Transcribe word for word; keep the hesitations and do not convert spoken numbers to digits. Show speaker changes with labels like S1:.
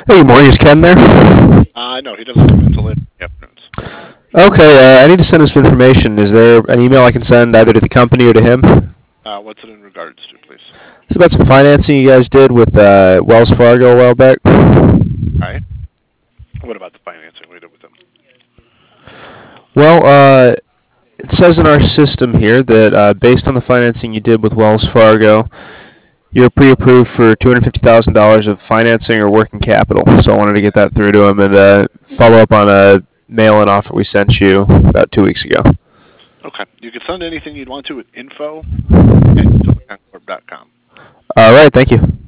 S1: Hey, good morning. Is Ken there?
S2: Uh, no, he doesn't come until late in the afternoons.
S1: Okay, uh, I need to send him some information. Is there an email I can send either to the company or to him?
S2: Uh, what's it in regards to, please?
S1: It's about some financing you guys did with uh, Wells Fargo a while back.
S2: All right. What about the financing we did with them?
S1: Well, uh, it says in our system here that uh, based on the financing you did with Wells Fargo, you're pre-approved for two hundred fifty thousand dollars of financing or working capital. So I wanted to get that through to him and uh, follow up on a mail-in offer we sent you about two weeks ago.
S2: Okay. You can send anything you'd want to at info at silverconcorp dot com.
S1: All right, thank you.